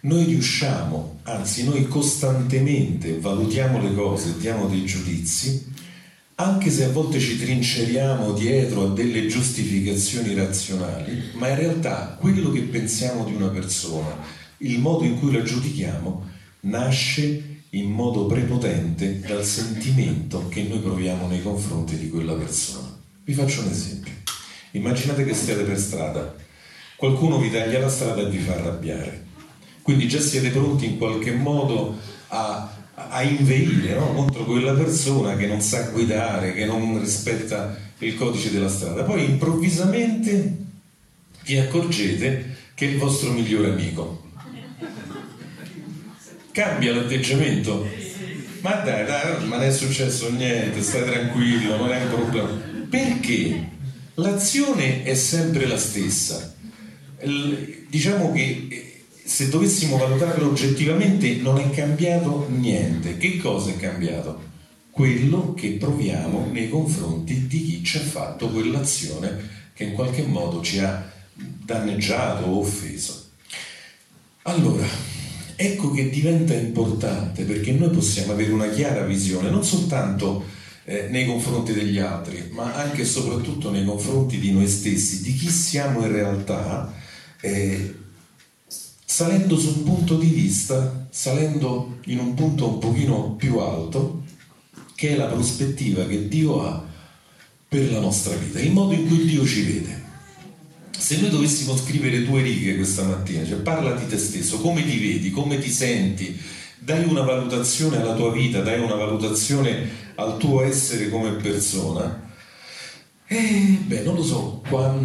noi riusciamo, anzi noi costantemente valutiamo le cose, diamo dei giudizi, anche se a volte ci trinceriamo dietro a delle giustificazioni razionali, ma in realtà quello che pensiamo di una persona, il modo in cui la giudichiamo, nasce in modo prepotente dal sentimento che noi proviamo nei confronti di quella persona. Vi faccio un esempio. Immaginate che siete per strada, qualcuno vi taglia la strada e vi fa arrabbiare, quindi già siete pronti in qualche modo a inveire, no? Contro quella persona che non sa guidare, che non rispetta il codice della strada. Poi improvvisamente vi accorgete che è il vostro migliore amico. Cambia l'atteggiamento? Ma dai, ma non è successo niente, stai tranquillo, non è un problema. Perché? L'azione è sempre la stessa. Diciamo che se dovessimo valutarlo oggettivamente non è cambiato niente. Che cosa è cambiato? Quello che proviamo nei confronti di chi ci ha fatto quell'azione che in qualche modo ci ha danneggiato o offeso. Allora, ecco che diventa importante, perché noi possiamo avere una chiara visione non soltanto nei confronti degli altri, ma anche e soprattutto nei confronti di noi stessi, di chi siamo in realtà, salendo su un punto di vista, salendo in un punto un pochino più alto, che è la prospettiva che Dio ha per la nostra vita, il modo in cui Dio ci vede. Se noi dovessimo scrivere 2 righe questa mattina, cioè parla di te stesso, come ti vedi, come ti senti, dai una valutazione alla tua vita, dai una valutazione al tuo essere come persona, non lo so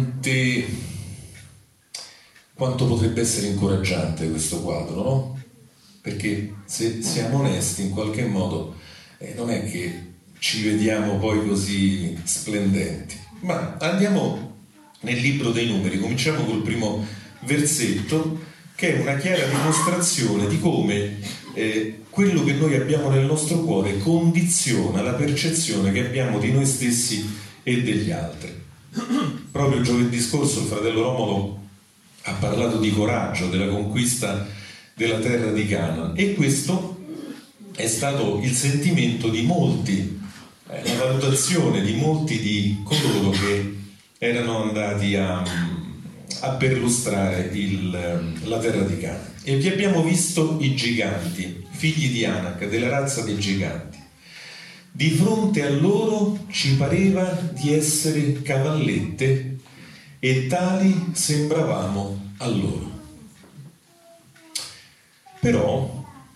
quanto potrebbe essere incoraggiante questo quadro, no? Perché se siamo onesti in qualche modo non è che ci vediamo poi così splendenti. Ma andiamo nel libro dei Numeri, cominciamo col primo versetto, che è una chiara dimostrazione di come quello che noi abbiamo nel nostro cuore condiziona la percezione che abbiamo di noi stessi e degli altri. Proprio giovedì scorso il fratello Romolo ha parlato di coraggio, della conquista della terra di Canaan, e questo è stato il sentimento di molti, la valutazione di molti di coloro che erano andati a perlustrare la terra di Canaan. E vi abbiamo visto i giganti, figli di Anak, della razza dei giganti. Di fronte a loro ci pareva di essere cavallette e tali sembravamo a loro. Però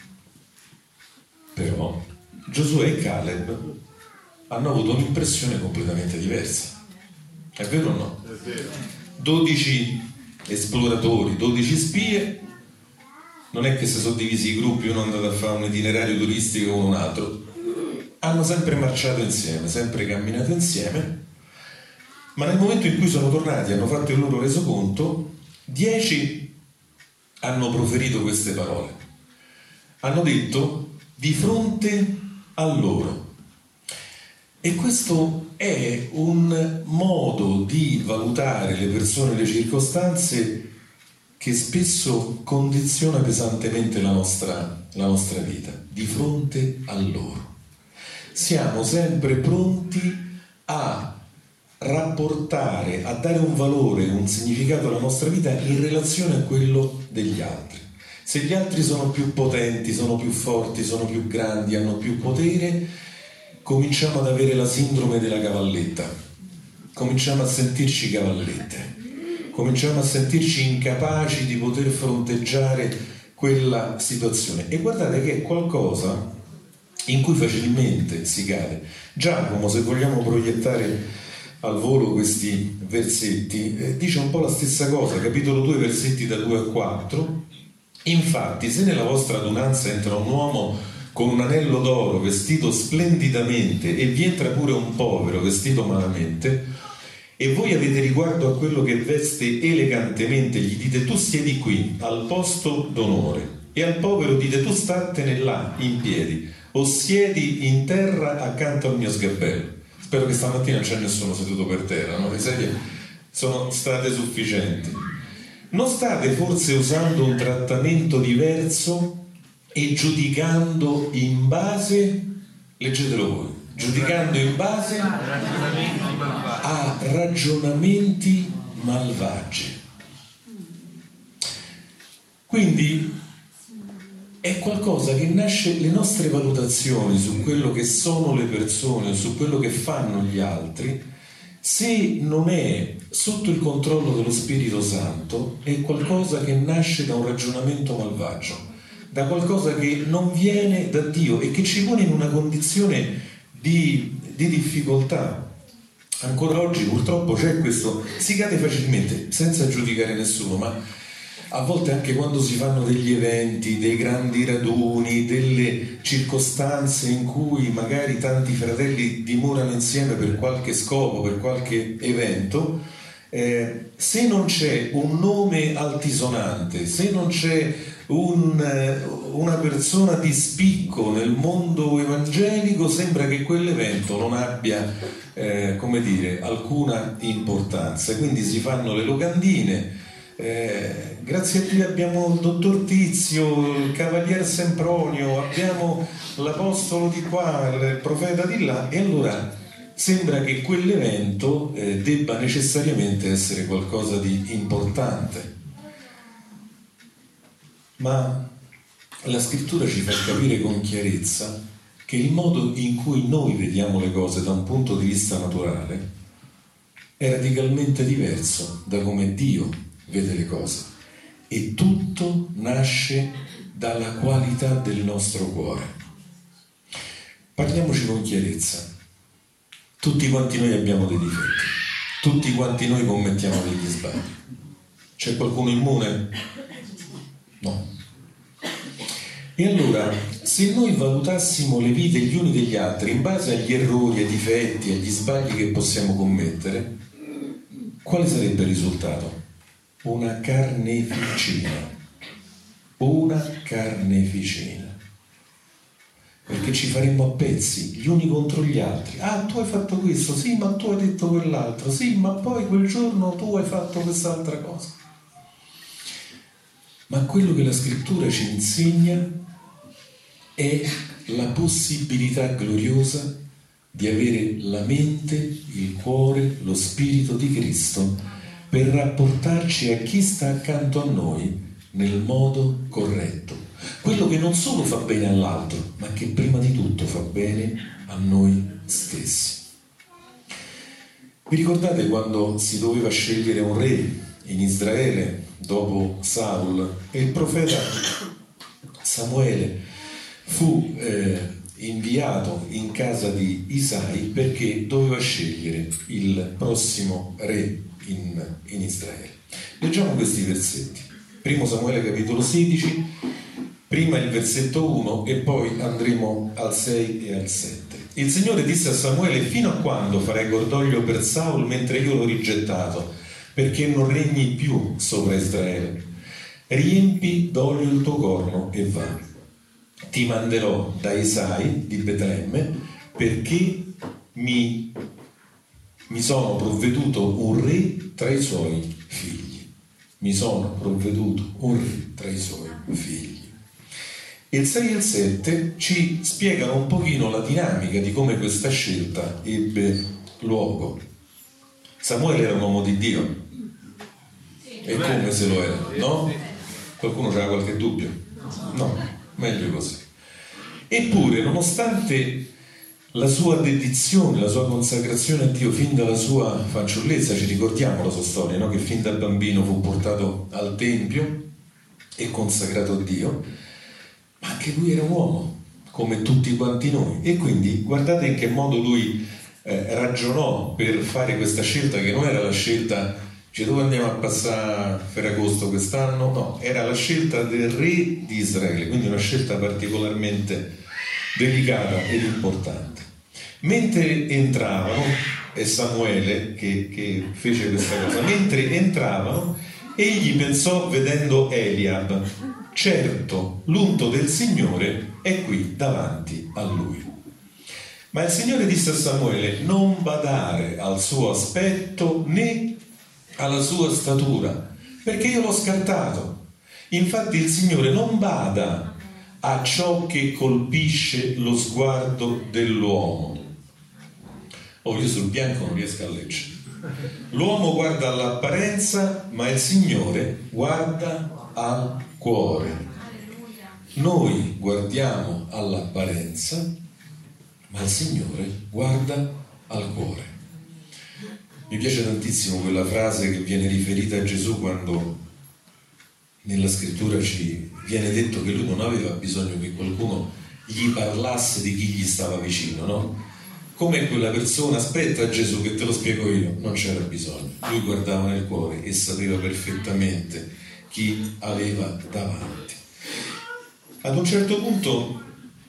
Giosuè e Caleb hanno avuto un'impressione completamente diversa. È vero o no? È vero. 12 esploratori, 12 spie, non è che si sono divisi i gruppi, uno è andato a fare un itinerario turistico con un altro, hanno sempre marciato insieme, sempre camminato insieme, ma nel momento in cui sono tornati e hanno fatto il loro resoconto, 10 hanno proferito queste parole, hanno detto di fronte a loro. E questo è un modo di valutare le persone e le circostanze che spesso condiziona pesantemente la nostra vita. Di fronte a loro siamo sempre pronti a rapportare, a dare un valore, un significato alla nostra vita in relazione a quello degli altri. Se gli altri sono più potenti, sono più forti, sono più grandi, hanno più potere, cominciamo ad avere la sindrome della cavalletta, cominciamo a sentirci cavallette, cominciamo a sentirci incapaci di poter fronteggiare quella situazione. E guardate che è qualcosa in cui facilmente si cade. Giacomo, se vogliamo proiettare al volo questi versetti, dice un po' la stessa cosa, capitolo 2, versetti da 2 a 4. Infatti, se nella vostra adunanza entra un uomo con un anello d'oro vestito splendidamente e vi entra pure un povero vestito malamente, e voi avete riguardo a quello che veste elegantemente, gli dite tu siedi qui al posto d'onore, e al povero dite tu statene là in piedi o siedi in terra accanto al mio sgabello. Spero che stamattina non c'è nessuno seduto per terra, no? Le sedie sono state sufficienti. non state forse usando un trattamento diverso e giudicando in base, leggetelo voi, giudicando in base a ragionamenti malvagi. Quindi è qualcosa che nasce, le nostre valutazioni su quello che sono le persone, su quello che fanno gli altri, se non è sotto il controllo dello Spirito Santo, è qualcosa che nasce da un ragionamento malvagio, da qualcosa che non viene da Dio e che ci pone in una condizione di difficoltà. Ancora oggi purtroppo c'è questo, si cade facilmente, senza giudicare nessuno, ma a volte anche quando si fanno degli eventi, dei grandi raduni, delle circostanze in cui magari tanti fratelli dimorano insieme per qualche scopo, per qualche evento, se non c'è un nome altisonante, se non c'è una persona di spicco nel mondo evangelico, sembra che quell'evento non abbia alcuna importanza. Quindi si fanno le locandine. Grazie a Dio abbiamo il dottor Tizio, il cavaliere Sempronio, abbiamo l'apostolo di qua, il profeta di là, e allora sembra che quell'evento debba necessariamente essere qualcosa di importante. Ma la scrittura ci fa capire con chiarezza che il modo in cui noi vediamo le cose da un punto di vista naturale è radicalmente diverso da come Dio vede le cose, e tutto nasce dalla qualità del nostro cuore. Parliamoci con chiarezza. Tutti quanti noi abbiamo dei difetti, tutti quanti noi commettiamo degli sbagli. C'è qualcuno immune? No. E allora, se noi valutassimo le vite gli uni degli altri in base agli errori, ai difetti, agli sbagli che possiamo commettere, quale sarebbe il risultato? Una carneficina, perché ci faremmo a pezzi gli uni contro gli altri. Ah, tu hai fatto questo, sì, ma tu hai detto quell'altro, sì, ma poi quel giorno tu hai fatto quest'altra cosa. Ma quello che la scrittura ci insegna è la possibilità gloriosa di avere la mente, il cuore, lo spirito di Cristo per rapportarci a chi sta accanto a noi nel modo corretto. Quello che non solo fa bene all'altro, ma che prima di tutto fa bene a noi stessi. Vi ricordate quando si doveva scegliere un re in Israele dopo Saul e il profeta Samuele fu inviato in casa di Isai perché doveva scegliere il prossimo re in Israele. Leggiamo questi versetti. Primo Samuele capitolo 16, prima il versetto 1 e poi andremo al 6 e al 7. Il Signore disse a Samuele: fino a quando farai cordoglio per Saul mentre io l'ho rigettato, perché non regni più sopra Israele? Riempi d'olio il tuo corno e va. Ti manderò da Isai di Betlemme, perché mi sono provveduto un re tra i suoi figli. Mi sono provveduto un re tra i suoi figli. Il 6 e il 7 ci spiegano un pochino la dinamica di come questa scelta ebbe luogo. Samuele era un uomo di Dio. E come se lo era, no? Qualcuno c'ha qualche dubbio? No, meglio così. Eppure, nonostante la sua dedizione, la sua consacrazione a Dio fin dalla sua fanciullezza, ci ricordiamo la sua storia, no? Che fin da bambino fu portato al Tempio e consacrato a Dio, ma anche lui era un uomo, come tutti quanti noi, e quindi guardate in che modo lui ragionò per fare questa scelta, che non era la scelta, cioè dove andiamo a passare Ferragosto quest'anno? No, era la scelta del re di Israele, quindi una scelta particolarmente delicata ed importante. Mentre entravano, è Samuele che fece questa cosa, mentre entravano, egli pensò vedendo Eliab: certo, l'unto del Signore è qui davanti a lui. Ma il Signore disse a Samuele: non badare al suo aspetto né alla sua statura, perché io l'ho scartato. Infatti il Signore non bada a ciò che colpisce lo sguardo dell'uomo. Oh, io sul bianco non riesco a leggere. L'uomo guarda all'apparenza, ma il Signore guarda al cuore. Noi guardiamo all'apparenza, ma il Signore guarda al cuore. Mi piace tantissimo quella frase che viene riferita a Gesù quando nella scrittura ci viene detto che lui non aveva bisogno che qualcuno gli parlasse di chi gli stava vicino, no? Come quella persona, aspetta Gesù che te lo spiego io, non c'era bisogno. Lui guardava nel cuore e sapeva perfettamente chi aveva davanti. Ad un certo punto,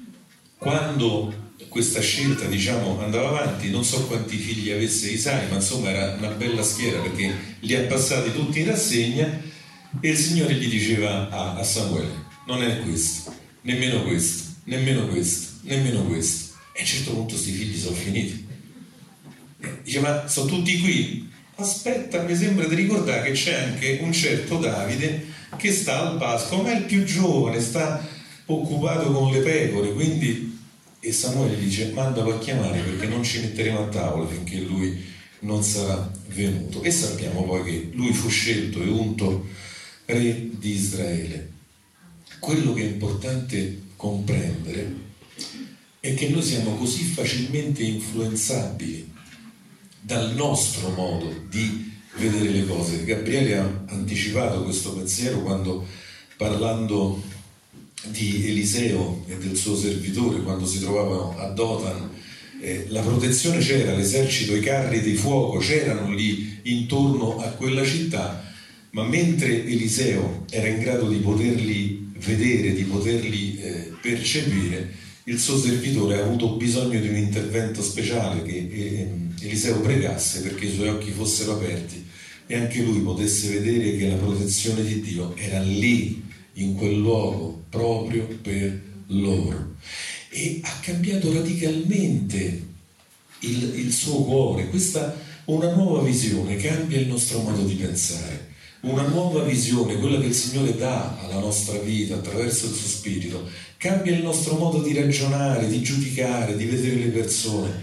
quando questa scelta, diciamo, andava avanti, non so quanti figli avesse Isaia, ma insomma era una bella schiera perché li ha passati tutti in rassegna, e il Signore gli diceva a Samuele: non è questo, nemmeno questo, nemmeno questo, nemmeno questo. E a un certo punto questi figli sono finiti. Dice: ma sono tutti qui? Aspetta, mi sembra di ricordare che c'è anche un certo Davide che sta al pascolo, ma è il più giovane, sta occupato con le pecore, quindi... E Samuele dice: mandalo a chiamare, perché non ci metteremo a tavola finché lui non sarà venuto. E sappiamo poi che lui fu scelto e unto re di Israele. Quello che è importante comprendere è che noi siamo così facilmente influenzabili dal nostro modo di vedere le cose. Gabriele ha anticipato questo pensiero quando, parlando di Eliseo e del suo servitore, quando si trovavano a Dotan, la protezione c'era, l'esercito, i carri di fuoco c'erano lì intorno a quella città, ma mentre Eliseo era in grado di poterli vedere, di poterli percepire, il suo servitore ha avuto bisogno di un intervento speciale, che Eliseo pregasse perché i suoi occhi fossero aperti e anche lui potesse vedere che la protezione di Dio era lì, in quel luogo, proprio per loro. E ha cambiato radicalmente il suo cuore. Questa, una nuova visione, cambia il nostro modo di pensare. Una nuova visione, quella che il Signore dà alla nostra vita attraverso il suo Spirito, cambia il nostro modo di ragionare, di giudicare, di vedere le persone.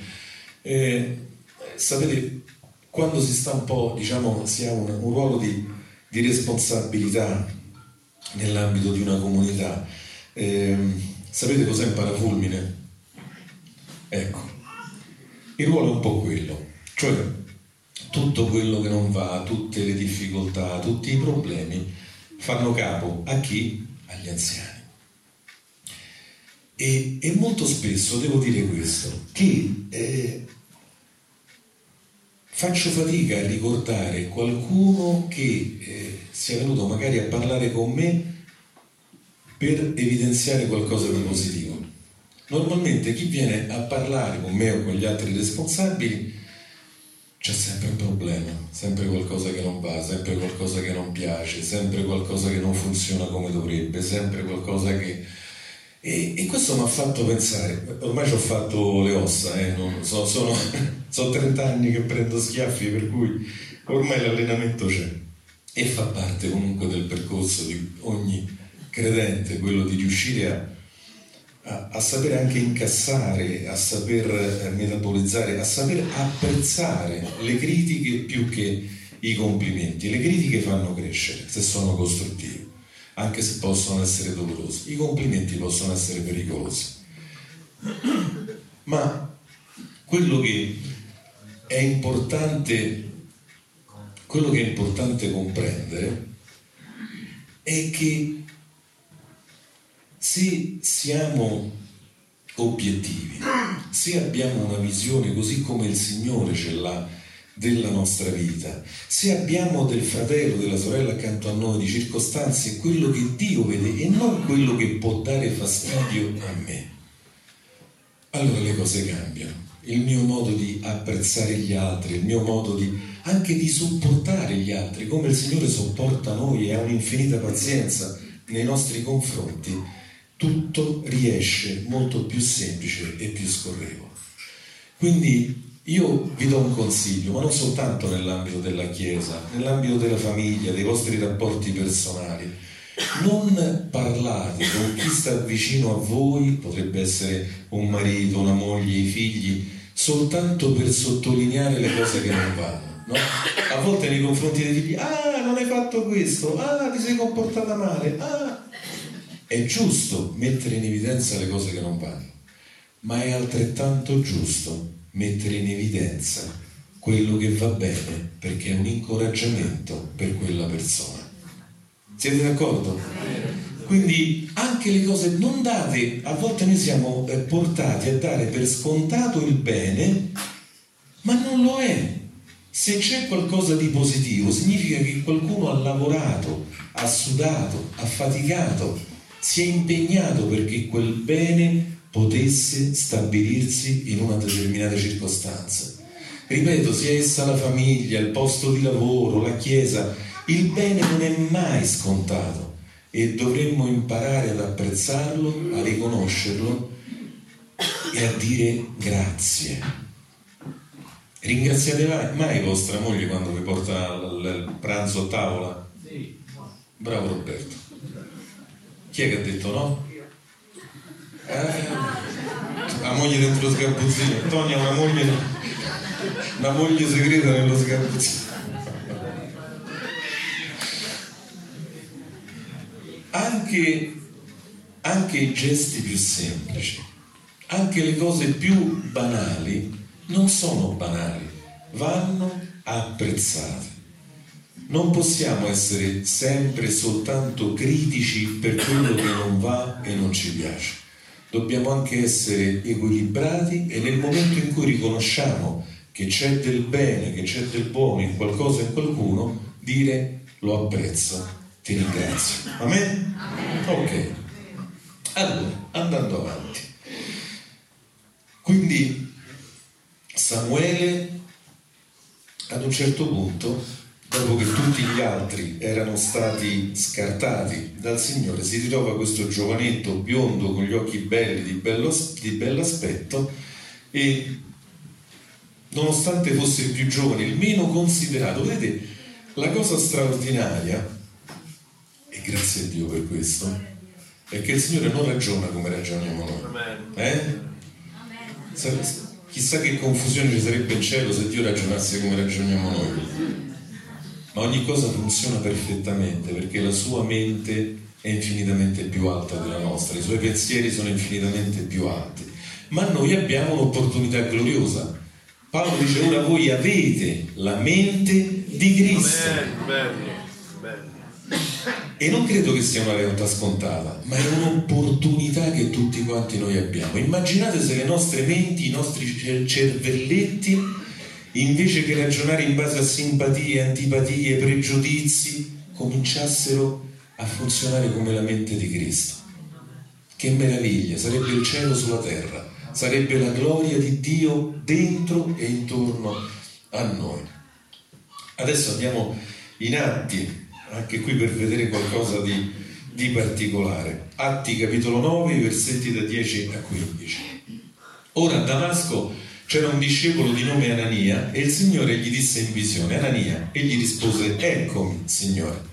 Sapete, quando si sta un po', diciamo, si ha un ruolo di responsabilità nell'ambito di una comunità, sapete cos'è il parafulmine? Ecco, il ruolo è un po' quello, cioè tutto quello che non va, tutte le difficoltà, tutti i problemi fanno capo a chi? Agli anziani. E molto spesso devo dire questo, che faccio fatica a ricordare qualcuno che sia venuto magari a parlare con me per evidenziare qualcosa di positivo. Normalmente chi viene a parlare con me o con gli altri responsabili c'è sempre un problema, sempre qualcosa che non va, sempre qualcosa che non piace, sempre qualcosa che non funziona come dovrebbe, sempre qualcosa che... E questo mi ha fatto pensare, ormai ci ho fatto le ossa, sono 30 anni che prendo schiaffi, per cui ormai l'allenamento c'è e fa parte comunque del percorso di ogni credente, quello di riuscire a sapere anche incassare, a saper metabolizzare, a saper apprezzare le critiche più che i complimenti. Le critiche fanno crescere se sono costruttive, anche se possono essere dolorosi. I complimenti possono essere pericolosi. Ma quello che è importante comprendere è che se siamo obiettivi, se abbiamo una visione così come il Signore ce l'ha della nostra vita, se abbiamo del fratello, della sorella accanto a noi, di circostanze, quello che Dio vede e non quello che può dare fastidio a me, allora le cose cambiano. Il mio modo di apprezzare gli altri, il mio modo anche di sopportare gli altri, come il Signore sopporta noi e ha un'infinita pazienza nei nostri confronti, tutto riesce molto più semplice e più scorrevole. Quindi io vi do un consiglio, ma non soltanto nell'ambito della Chiesa, nell'ambito della famiglia, dei vostri rapporti personali. Non parlate con chi sta vicino a voi, potrebbe essere un marito, una moglie, i figli, soltanto per sottolineare le cose che non vanno, no? A volte nei confronti dei figli, non hai fatto questo, ti sei comportata male, È giusto mettere in evidenza le cose che non vanno, ma è altrettanto giusto mettere in evidenza quello che va bene, perché è un incoraggiamento per quella persona. Siete d'accordo? Quindi anche le cose non date, a volte noi siamo portati a dare per scontato il bene, ma non lo è. Se c'è qualcosa di positivo significa che qualcuno ha lavorato, ha sudato, ha faticato, si è impegnato perché quel bene potesse stabilirsi in una determinata circostanza. Ripeto, sia essa la famiglia, il posto di lavoro, la chiesa, il bene non è mai scontato e dovremmo imparare ad apprezzarlo, a riconoscerlo e a dire grazie. Ringraziate mai vostra moglie quando vi porta il pranzo a tavola? Bravo Roberto. Chi è che ha detto no? La moglie dentro lo sgabuzzino. Tony ha una moglie segreta nello sgabuzzino. Anche i gesti più semplici, anche le cose più banali non sono banali, vanno apprezzate. Non possiamo essere sempre soltanto critici per quello che non va e non ci piace. Dobbiamo anche essere equilibrati e nel momento in cui riconosciamo che c'è del bene, che c'è del buono in qualcosa, in qualcuno, dire lo apprezzo, ti ringrazio. Amen? Ok. Allora, andando avanti. Quindi Samuele ad un certo punto, dopo che tutti gli altri erano stati scartati dal Signore, si ritrova questo giovanetto biondo con gli occhi belli, di bell'aspetto, e nonostante fosse il più giovane, il meno considerato, vedete, la cosa straordinaria, e grazie a Dio per questo, è che il Signore non ragiona come ragioniamo noi. Chissà che confusione ci sarebbe in cielo se Dio ragionasse come ragioniamo noi. Ma ogni cosa funziona perfettamente perché la sua mente è infinitamente più alta della nostra, i suoi pensieri sono infinitamente più alti, ma noi abbiamo un'opportunità gloriosa. Paolo dice: ora voi avete la mente di Cristo. E non credo che sia una realtà scontata, ma è un'opportunità che tutti quanti noi abbiamo. Immaginate se le nostre menti, i nostri cervelletti, invece che ragionare in base a simpatie, antipatie, pregiudizi, cominciassero a funzionare come la mente di Cristo. Che meraviglia, sarebbe il cielo sulla terra, sarebbe la gloria di Dio dentro e intorno a noi. Adesso andiamo in Atti, anche qui per vedere qualcosa di particolare. Atti capitolo 9, versetti da 10 a 15. Ora a Damasco c'era un discepolo di nome Anania e il Signore gli disse in visione: Anania. Egli rispose: eccomi, Signore.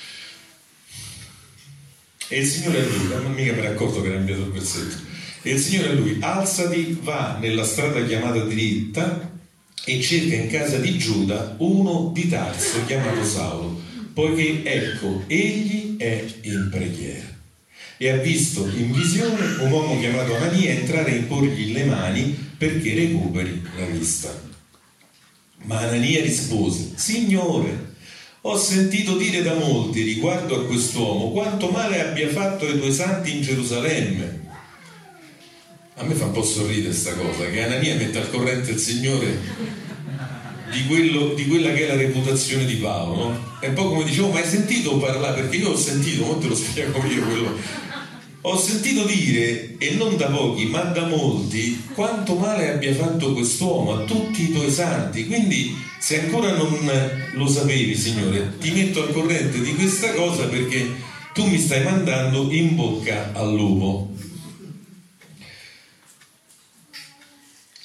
E il Signore a lui, non mica per accorto che era inviato il versetto, e il Signore a lui: alzati, va nella strada chiamata dritta e cerca in casa di Giuda uno di Tarso chiamato Saulo, poiché ecco, egli è in preghiera. E ha visto in visione un uomo chiamato Anania entrare e imporgli le mani perché recuperi la vista. Ma Anania rispose: Signore, ho sentito dire da molti riguardo a quest'uomo quanto male abbia fatto ai tuoi santi in Gerusalemme. A me fa un po' sorridere sta cosa, che Anania mette al corrente il Signore di quella che è la reputazione di Paolo, no? È un po' come dicevo: ma hai sentito parlare? Perché io ho sentito, non te lo spiego io quello. Ho sentito dire, e non da pochi ma da molti, quanto male abbia fatto quest'uomo a tutti i tuoi santi. Quindi se ancora non lo sapevi, Signore, ti metto al corrente di questa cosa perché tu mi stai mandando in bocca al lupo.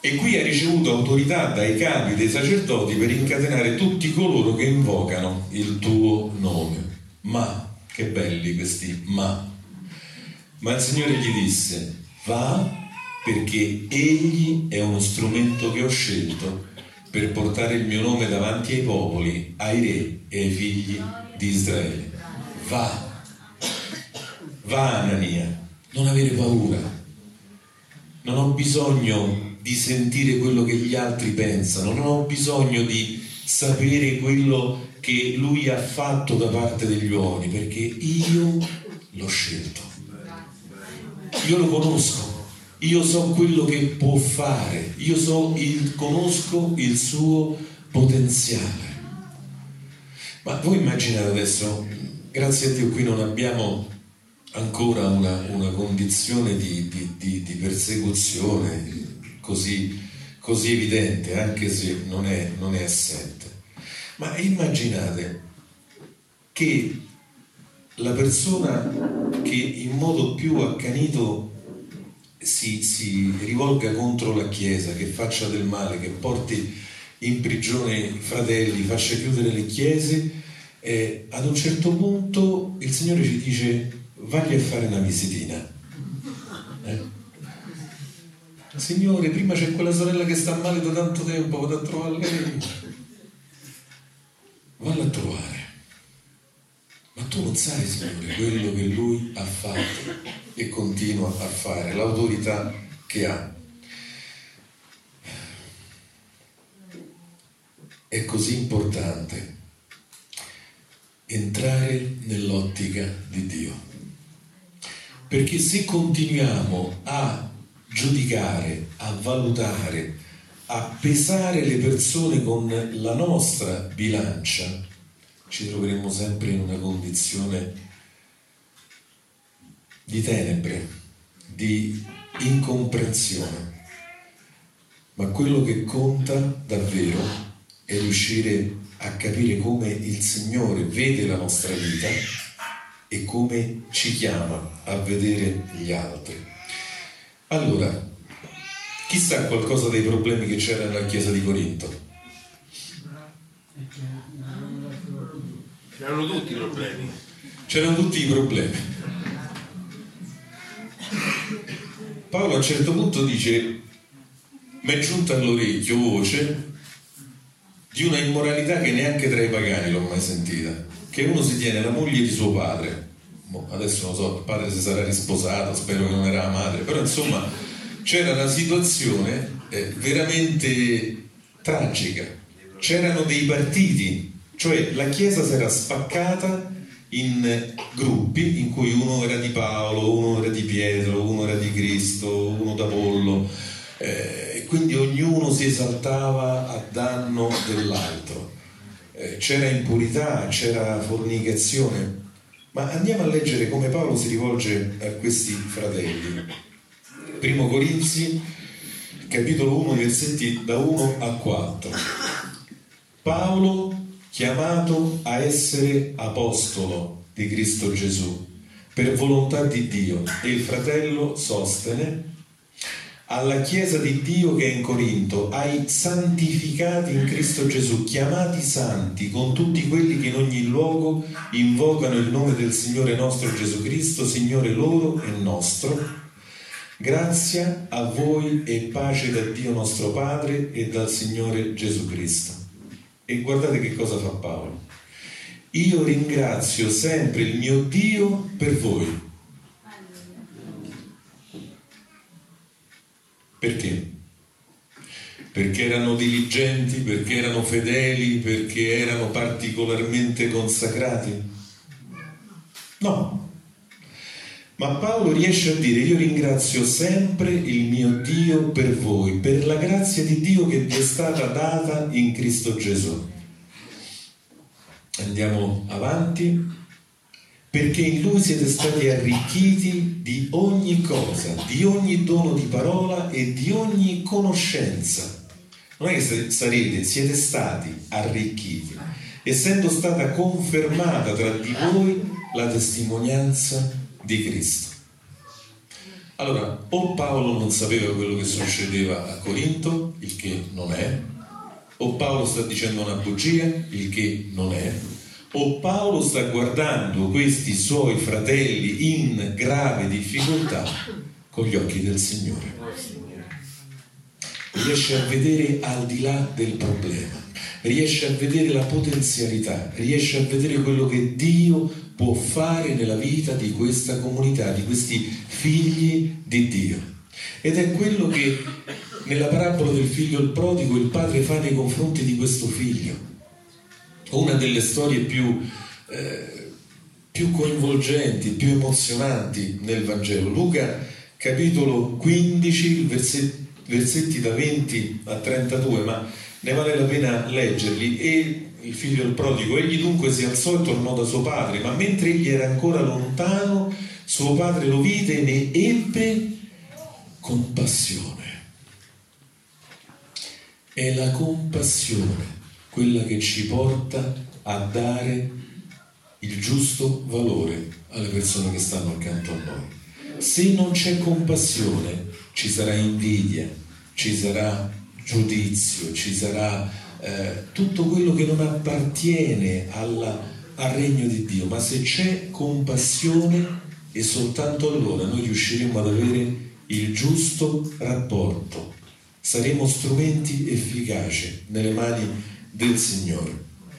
E qui hai ricevuto autorità dai capi dei sacerdoti per incatenare tutti coloro che invocano il tuo nome. Ma, che belli questi ma. Ma il Signore gli disse: va, perché egli è uno strumento che ho scelto per portare il mio nome davanti ai popoli, ai re e ai figli di Israele. Va, va Anania, non avere paura. Non ho bisogno di sentire quello che gli altri pensano, non ho bisogno di sapere quello che lui ha fatto da parte degli uomini, perché io l'ho scelto, io lo conosco, io so quello che può fare, conosco il suo potenziale. Ma voi immaginate adesso, grazie a Dio qui non abbiamo ancora una condizione di persecuzione così evidente, anche se non è assente. Ma immaginate che la persona che in modo più accanito si rivolga contro la Chiesa, che faccia del male, che porti in prigione i fratelli, faccia chiudere le chiese, ad un certo punto il Signore ci dice: vagli a fare una visitina. Signore, prima c'è quella sorella che sta male da tanto tempo, vado a trovare lei. Valla a trovare. Ma tu non sai, Signore, quello che lui ha fatto e continua a fare, l'autorità che ha. È così importante entrare nell'ottica di Dio, perché se continuiamo a giudicare, a valutare, a pesare le persone con la nostra bilancia, ci troveremo sempre in una condizione di tenebre, di incomprensione. Ma quello che conta davvero è riuscire a capire come il Signore vede la nostra vita e come ci chiama a vedere gli altri. Allora, chi sa qualcosa dei problemi che c'era nella chiesa di Corinto? C'erano tutti i problemi. C'erano tutti i problemi. Paolo a un certo punto dice: mi è giunta all'orecchio voce di una immoralità che neanche tra i pagani l'ho mai sentita, che uno si tiene la moglie di suo padre. Adesso non so, il padre si sarà risposato, spero che non era la madre, però insomma c'era una situazione veramente tragica. C'erano dei partiti, cioè la Chiesa si era spaccata in gruppi in cui uno era di Paolo, uno era di Pietro, uno era di Cristo, uno d'Apollo, e quindi ognuno si esaltava a danno dell'altro. C'era impurità, c'era fornicazione. Ma andiamo a leggere come Paolo si rivolge a questi fratelli. Primo Corinzi, capitolo 1, versetti da 1 a 4. Paolo, chiamato a essere apostolo di Cristo Gesù, per volontà di Dio, e il fratello Sostene, alla Chiesa di Dio che è in Corinto, ai santificati in Cristo Gesù, chiamati santi, con tutti quelli che in ogni luogo invocano il nome del Signore nostro Gesù Cristo, Signore loro e nostro. Grazia a voi e pace da Dio nostro Padre e dal Signore Gesù Cristo. E guardate che cosa fa Paolo: io ringrazio sempre il mio Dio per voi. Perché? Perché erano diligenti, perché erano fedeli, perché erano particolarmente consacrati? No. Ma Paolo riesce a dire: io ringrazio sempre il mio Dio per voi, per la grazia di Dio che vi è stata data in Cristo Gesù. Andiamo avanti. Perché in Lui siete stati arricchiti di ogni cosa, di ogni dono di parola e di ogni conoscenza. Non è che siete stati arricchiti, essendo stata confermata tra di voi la testimonianza di Cristo. Allora, o Paolo non sapeva quello che succedeva a Corinto, il che non è, o Paolo sta dicendo una bugia, il che non è, o Paolo sta guardando questi suoi fratelli in grave difficoltà con gli occhi del Signore. Riesce a vedere al di là del problema, riesce a vedere la potenzialità, riesce a vedere quello che Dio può fare nella vita di questa comunità, di questi figli di Dio. Ed è quello che nella parabola del figlio il prodigo il padre fa nei confronti di questo figlio. Una delle storie più coinvolgenti, più emozionanti nel Vangelo. Luca capitolo 15, versetti da 20 a 32, ma ne vale la pena leggerli. E il figlio del prodigo, egli dunque si alzò e tornò da suo padre, ma mentre egli era ancora lontano, suo padre lo vide e ne ebbe compassione. È la compassione quella che ci porta a dare il giusto valore alle persone che stanno accanto a noi. Se non c'è compassione, ci sarà invidia, ci sarà giudizio, ci sarà tutto quello che non appartiene al regno di Dio. Ma se c'è compassione, e soltanto allora noi riusciremo ad avere il giusto rapporto, saremo strumenti efficaci nelle mani del Signore.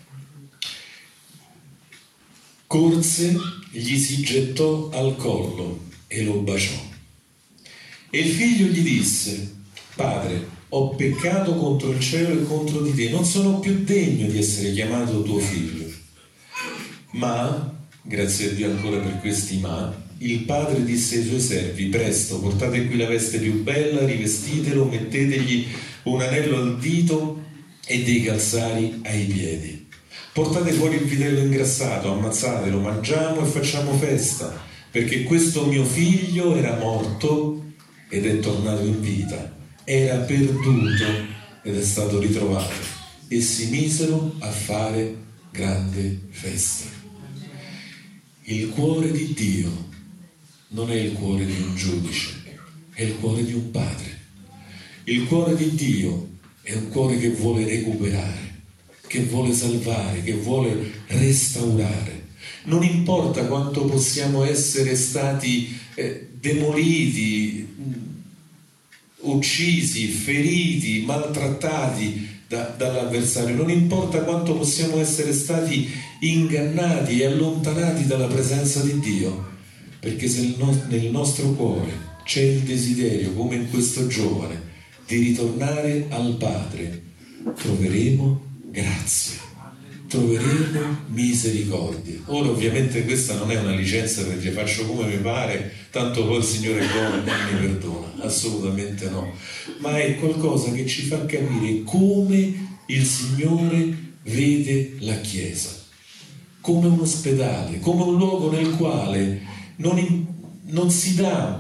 Corse, gli si gettò al collo e lo baciò. E il figlio gli disse: Padre, ho peccato contro il cielo e contro di te, non sono più degno di essere chiamato tuo figlio. Ma, grazie a Dio ancora per questi ma, il padre disse ai suoi servi: presto, portate qui la veste più bella, rivestitelo, mettetegli un anello al dito e dei calzari ai piedi. Portate fuori il vitello ingrassato, ammazzatelo, mangiamo e facciamo festa, perché questo mio figlio era morto ed è tornato in vita, era perduto ed è stato ritrovato. E si misero a fare grande festa. Il cuore di Dio non è il cuore di un giudice, è il cuore di un padre. Il cuore di Dio è un cuore che vuole recuperare, che vuole salvare, che vuole restaurare. Non importa quanto possiamo essere stati demoliti, uccisi, feriti, maltrattati dall'avversario, non importa quanto possiamo essere stati ingannati e allontanati dalla presenza di Dio, perché se nel nostro cuore c'è il desiderio, come in questo giovane, di ritornare al Padre, troveremo grazia, troveremo misericordia. Ora ovviamente questa non è una licenza per dire faccio come mi pare, tanto poi il Signore è buono e mi perdona, assolutamente no, ma è qualcosa che ci fa capire come il Signore vede la Chiesa, come un ospedale, come un luogo nel quale non si dà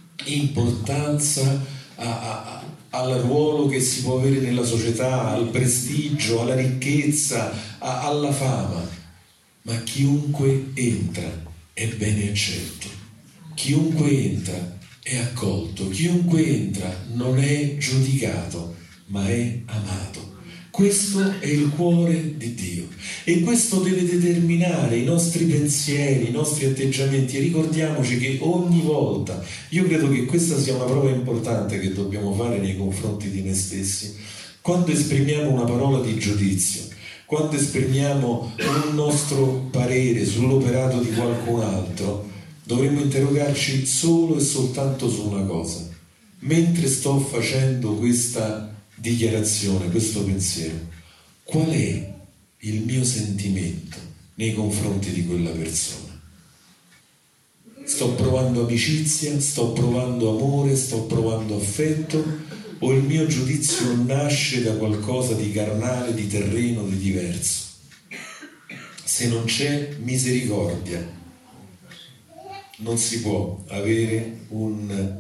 importanza al ruolo che si può avere nella società, al prestigio, alla ricchezza, alla fama, ma chiunque entra è bene accetto, chiunque entra è accolto, chiunque entra non è giudicato, ma è amato. Questo è il cuore di Dio e questo deve determinare i nostri pensieri, i nostri atteggiamenti. E ricordiamoci che ogni volta, io credo che questa sia una prova importante che dobbiamo fare nei confronti di noi stessi, quando esprimiamo una parola di giudizio, quando esprimiamo un nostro parere sull'operato di qualcun altro, dovremmo interrogarci solo e soltanto su una cosa: mentre sto facendo questa dichiarazione, questo pensiero, qual è il mio sentimento nei confronti di quella persona? Sto provando amicizia, sto provando amore, sto provando affetto, o il mio giudizio nasce da qualcosa di carnale, di terreno, di diverso? Se non c'è misericordia, non si può avere non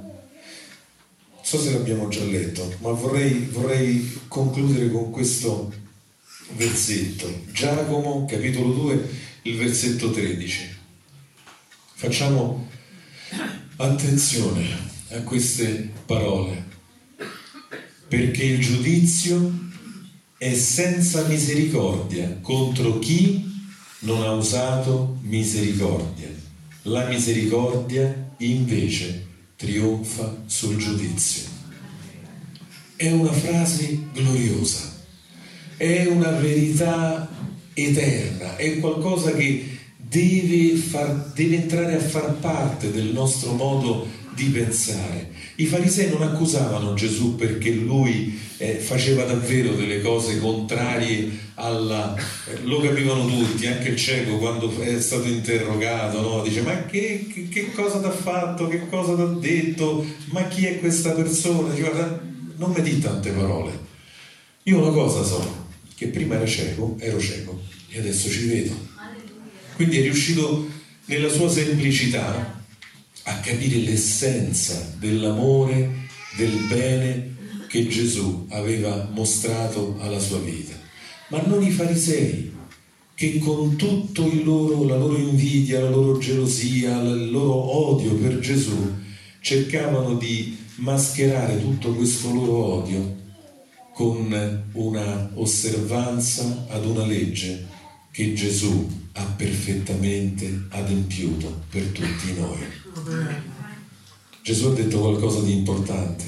so se l'abbiamo già letto, ma vorrei concludere con questo versetto. Giacomo, capitolo 2, il versetto 13. Facciamo attenzione. a queste parole, perché il giudizio è senza misericordia contro chi non ha usato misericordia. La misericordia invece trionfa sul giudizio. È una frase gloriosa, è una verità eterna, è qualcosa che deve entrare a far parte del nostro modo di pensare. I farisei non accusavano Gesù perché lui faceva davvero delle cose contrarie alla... lo capivano tutti, anche il cieco quando è stato interrogato, no? Dice: ma che cosa t'ha fatto, che cosa t'ha detto, ma chi è questa persona? Dice: guarda, non mi di tante parole, io una cosa so, che prima ero cieco e adesso ci vedo. Quindi è riuscito nella sua semplicità a capire l'essenza dell'amore, del bene che Gesù aveva mostrato alla sua vita. Ma non i farisei, che con tutto la loro invidia, la loro gelosia, il loro odio per Gesù cercavano di mascherare tutto questo loro odio con una osservanza ad una legge che Gesù ha perfettamente adempiuto per tutti noi. Gesù ha detto qualcosa di importante.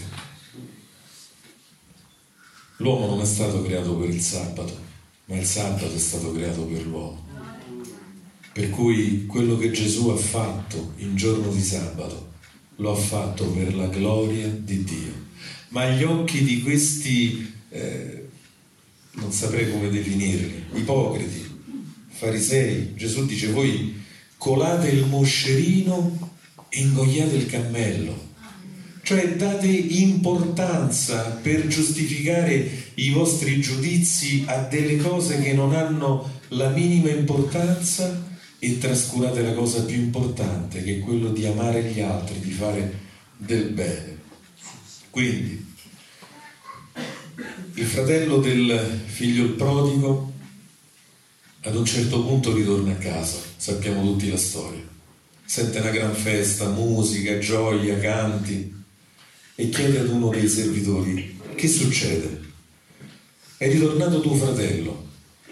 L'uomo non è stato creato per il sabato, ma il sabato è stato creato per l'uomo. Per cui quello che Gesù ha fatto in giorno di sabato lo ha fatto per la gloria di Dio. Ma agli occhi di questi, non saprei come definirli, ipocriti, farisei, Gesù dice: voi colate il moscerino e ingoiate il cammello. Cioè date importanza per giustificare i vostri giudizi a delle cose che non hanno la minima importanza e trascurate la cosa più importante, che è quello di amare gli altri, di fare del bene. Quindi il fratello del figlio il prodigo ad un certo punto ritorna a casa, sappiamo tutti la storia, sente una gran festa, musica, gioia, canti, e chiede ad uno dei servitori: che succede? È ritornato tuo fratello.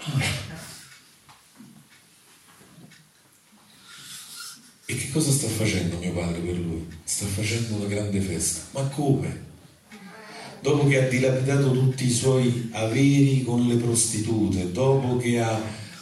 E che cosa sta facendo mio padre per lui? Sta facendo una grande festa. Ma come? Dopo che ha dilapidato tutti i suoi averi con le prostitute, dopo che ha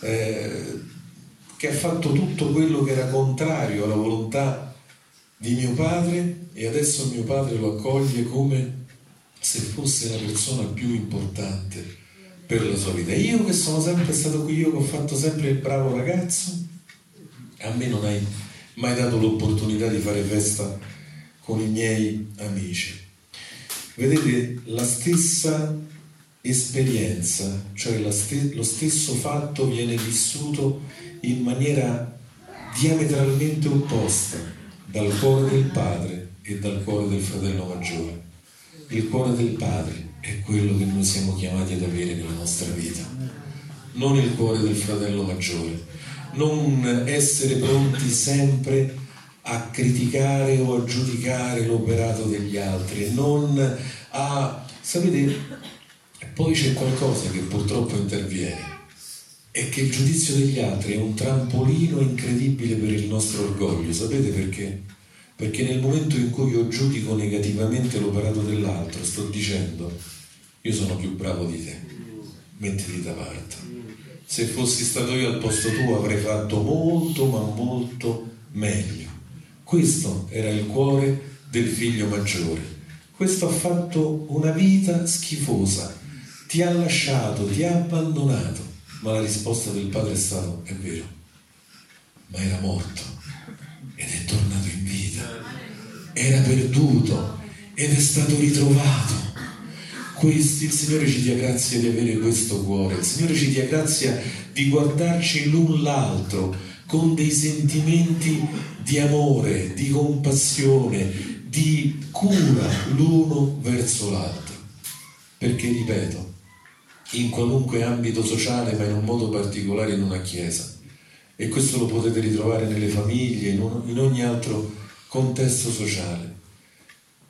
fatto tutto quello che era contrario alla volontà di mio padre, e adesso mio padre lo accoglie come se fosse la persona più importante per la sua vita. Io che sono sempre stato qui, io che ho fatto sempre il bravo ragazzo, a me non hai mai dato l'opportunità di fare festa con i miei amici. Vedete, la stessa esperienza, cioè lo stesso fatto viene vissuto in maniera diametralmente opposta dal cuore del padre e dal cuore del fratello maggiore. Il cuore del padre è quello che noi siamo chiamati ad avere nella nostra vita, non il cuore del fratello maggiore. Non essere pronti sempre a criticare o a giudicare l'operato degli altri, sapete, poi c'è qualcosa che purtroppo interviene, è che il giudizio degli altri è un trampolino incredibile per il nostro orgoglio. Sapete perché? Perché nel momento in cui io giudico negativamente l'operato dell'altro, sto dicendo: io sono più bravo di te, mettiti da parte. Se fossi stato io al posto tuo avrei fatto molto, ma molto meglio. Questo era il cuore del figlio maggiore. Questo ha fatto una vita schifosa, ti ha lasciato, ti ha abbandonato. Ma la risposta del padre è stata: è vero, ma era morto ed è tornato in vita, era perduto ed è stato ritrovato. Il Signore ci dia grazia di avere questo cuore, il Signore ci dia grazia di guardarci l'un l'altro con dei sentimenti di amore, di compassione, di cura l'uno verso l'altro. Perché, ripeto, in qualunque ambito sociale, ma in un modo particolare in una chiesa, e questo lo potete ritrovare nelle famiglie, in ogni altro contesto sociale,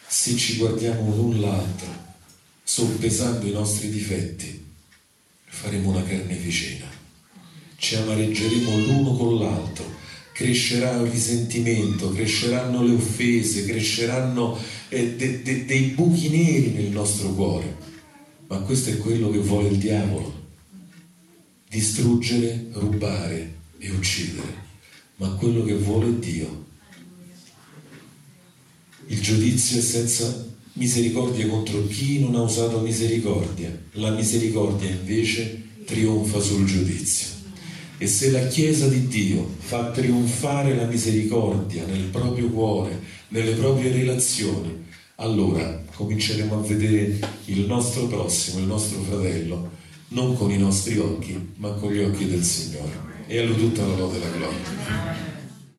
Se ci guardiamo l'un l'altro, soppesando i nostri difetti, faremo una carneficina, ci amareggeremo l'uno con l'altro, crescerà il risentimento, cresceranno le offese, cresceranno dei buchi neri nel nostro cuore. Ma questo è quello che vuole il diavolo: distruggere, rubare e uccidere. Ma quello che vuole Dio, il giudizio è senza misericordia contro chi non ha usato misericordia. La misericordia invece trionfa sul giudizio. E se la Chiesa di Dio fa trionfare la misericordia nel proprio cuore, nelle proprie relazioni, allora cominceremo a vedere il nostro prossimo, il nostro fratello, non con i nostri occhi, ma con gli occhi del Signore. E a Lui tutta la lode e la gloria.